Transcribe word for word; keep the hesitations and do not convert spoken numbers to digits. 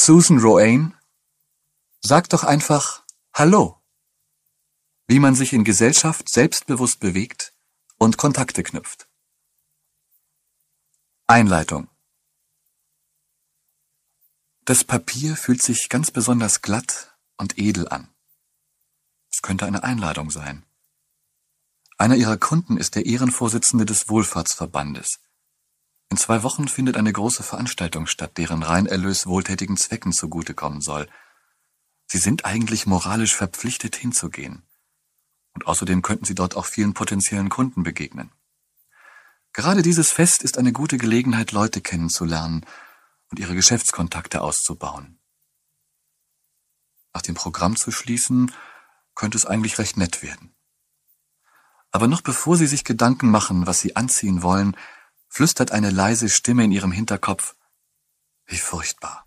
Susan Roane, sag doch einfach Hallo, wie man sich in Gesellschaft selbstbewusst bewegt und Kontakte knüpft. Einleitung. Das Papier fühlt sich ganz besonders glatt und edel an. Es könnte eine Einladung sein. Einer ihrer Kunden ist der Ehrenvorsitzende des Wohlfahrtsverbandes. In zwei Wochen findet eine große Veranstaltung statt, deren Reinerlös wohltätigen Zwecken zugutekommen soll. Sie sind eigentlich moralisch verpflichtet, hinzugehen. Und außerdem könnten Sie dort auch vielen potenziellen Kunden begegnen. Gerade dieses Fest ist eine gute Gelegenheit, Leute kennenzulernen und ihre Geschäftskontakte auszubauen. Nach dem Programm zu schließen, könnte es eigentlich recht nett werden. Aber noch bevor Sie sich Gedanken machen, was Sie anziehen wollen, flüstert eine leise Stimme in Ihrem Hinterkopf: Wie furchtbar.